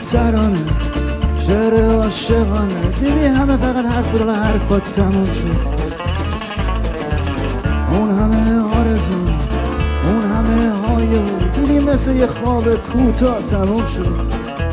ترانه شعر عاشقانه. دیدی همه فقط حرف بود، حرفات تموم شد. اون همه آرزو، اون همه هایو، دیدی مثل یه خواب کوتاه تموم شد.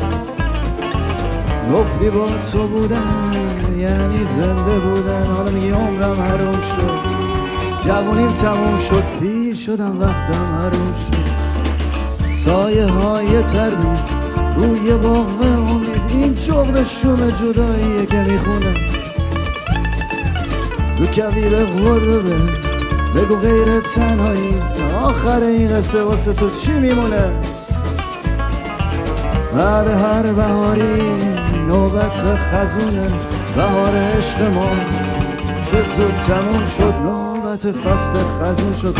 گفتی با تو بودن یعنی زنده بودن، حالا میگی عمرم حروم شد. جوونیم تموم شد، پیر شدم وقتم حروم شد. سایه های تردید روی باغ امید، این جغد شوم جداییه که میخونه. دو کویر غربه بگو غیر تنهایی، آخر این قصه واسه تو چی میمونه؟ بعد هر بهاری نوبت خزونه، بهار عشق ما چه زود تموم شد. نوبت فصل خزون شد.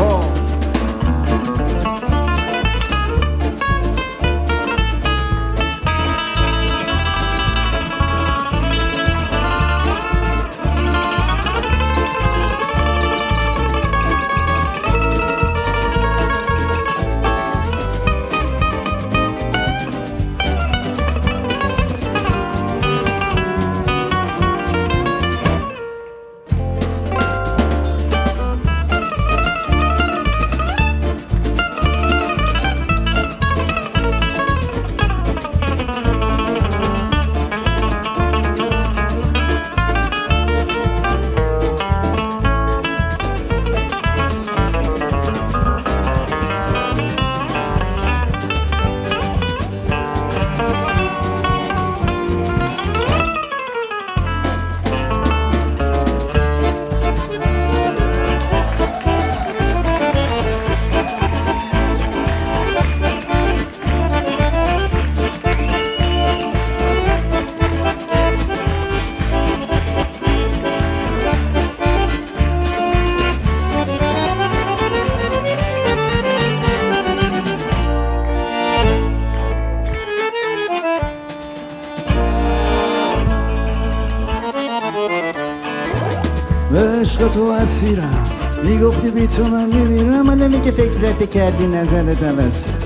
به عشق تو اسیرم، میگفتی بی تو من میمیرم، من نمیگه فکرت کردی نظرت عوض شد.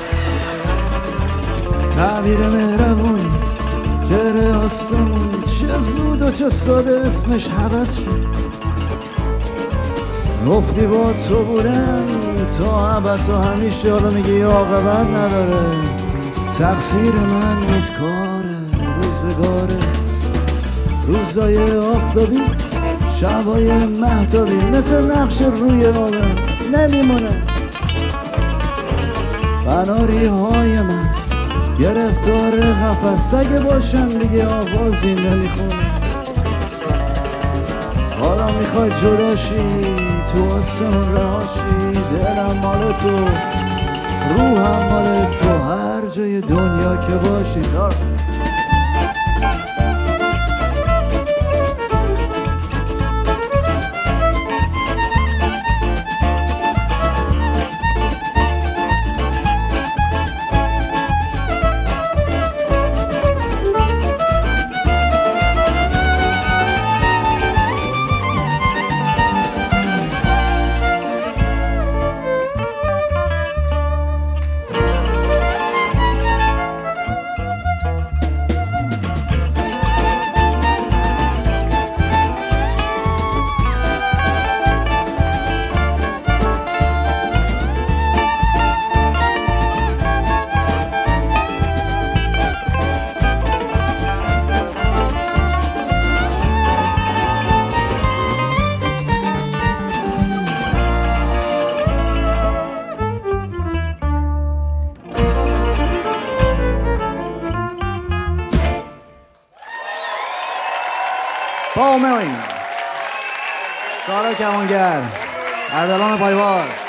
تعبیر مهربونی شعر آسمونی، چه زود و چه ساده اسمش حبس شد. گفتی با تو بودم تا ابد و همیشه، حالا میگی عاقبت نداره. تقصیر من نیست، کاره روزگاره. روزای آفتابی شبای مهتابی مثل نقش روی آبم نمیمونه. قناری های مست گرفتار قفس، اگه باشن دیگه آوازی نمیخونه. حالا میخوای جداشی تو آسمون رهاشی، دلم مال تو روحم مال تو، هر جای دنیا که باشی. پا ملین، سارا کمانگر، اردلان پایوار.